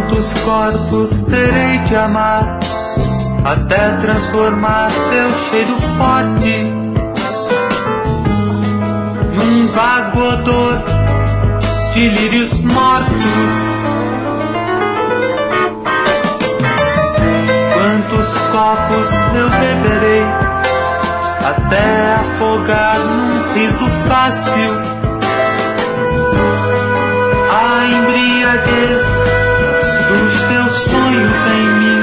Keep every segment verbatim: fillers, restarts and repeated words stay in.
Quantos corpos terei que amar até transformar teu cheiro forte num vago odor de lírios mortos? Quantos copos eu beberei até afogar num riso fácil a embriaguez dos teus sonhos em mim?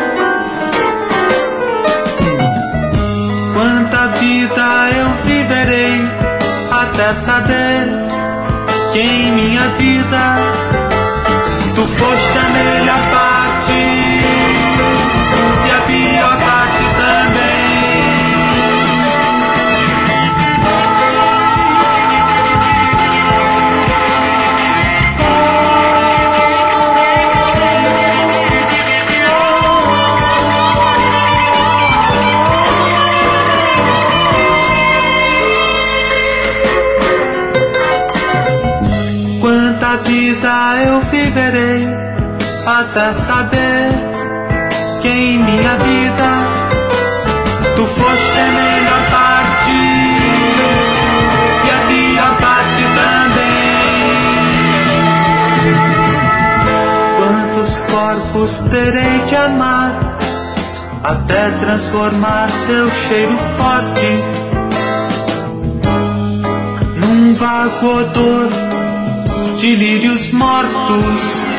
Quanta vida eu viverei até saber que em minha vida tu foste a melhor parte e a pior parte também. Quanta vida eu viverei até saber que em minha vida tu foste a melhor parte e a pior parte também. Quantos corpos terei que amar até transformar teu cheiro forte num vago odor de lírios mortos?